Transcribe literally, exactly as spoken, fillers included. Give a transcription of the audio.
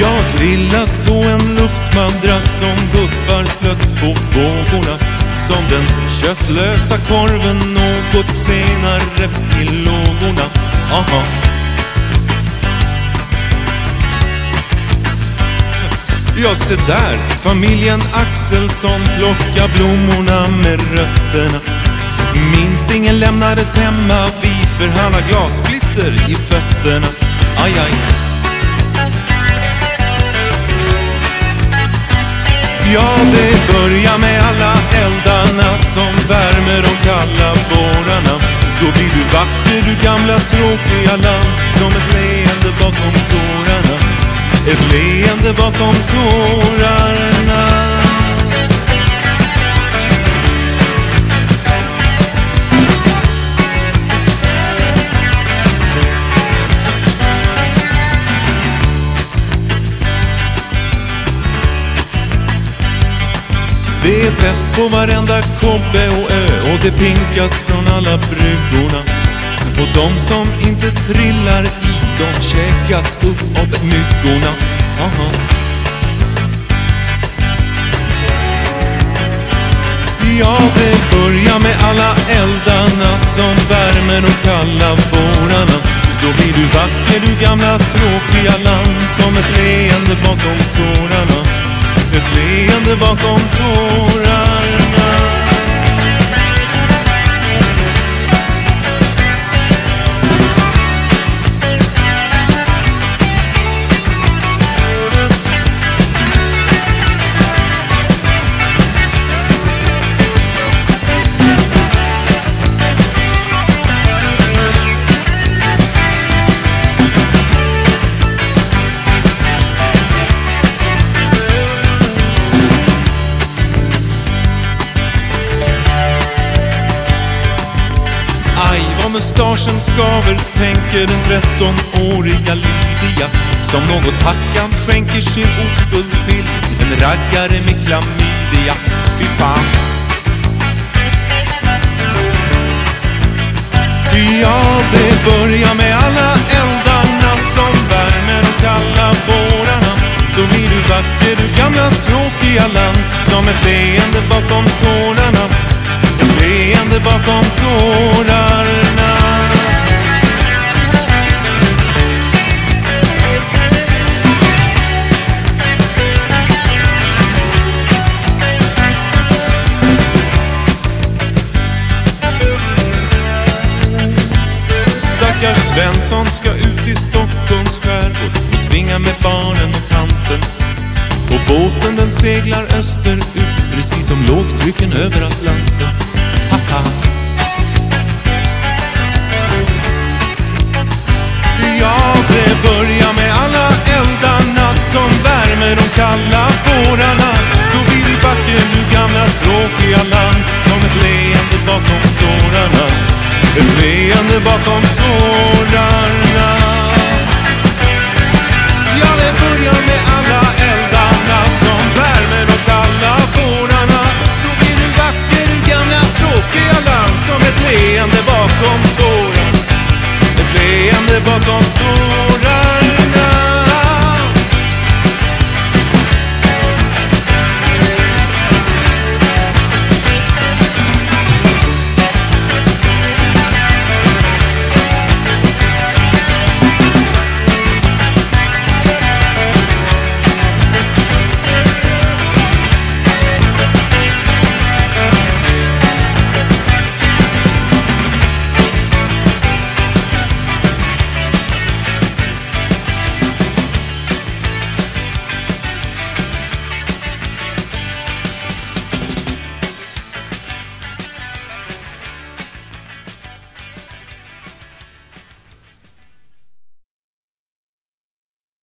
Jag grillas på en luftmadrass som guppar slött på vågorna, som den köttlösa korven något senare i lågorna. Aha. Ja, se där, familjen Axelsson plockar blommorna med rötterna. Minst ingen lämnades hemma vid, för han har glassplitter i fötterna. Aj, aj. Ja, det börjar med alla eldarna som värmer de kalla vårarna. Då blir du vacker, du gamla tråkiga land, som ett leende bakom tårarna. Ett leende bakom tårarna. Det är fest på varenda kobbe och ö, och det pinkas från alla bryggorna. Och de som inte trillar i, de käkas upp av myggorna. Aha. Ja, det börjar med alla eldarna som värmer de kalla vårarna. Då blir du vacker, du gamla tråkiga land, som ett leende bakom tårarna. Ett leende bakom tårarna. Mustaschen skaver, tänker den trettonåriga Lydia, som något packan skänker sin oskuld till en raggare med klamydia. Fy fan. Ja, det börjar med alla eldarna som värmer de kalla vårarna. Då blir du vacker, du gamla tråkiga land, som ett leende bakom tårarna. Ett leende bakom tårarna. Stackars Svensson ska ut i Stockholms skärgård och tvinga med barnen och tanten. Och båten den seglar österut, precis som lågtrycken över Atlanten. Haha. Ja, det börjar med alla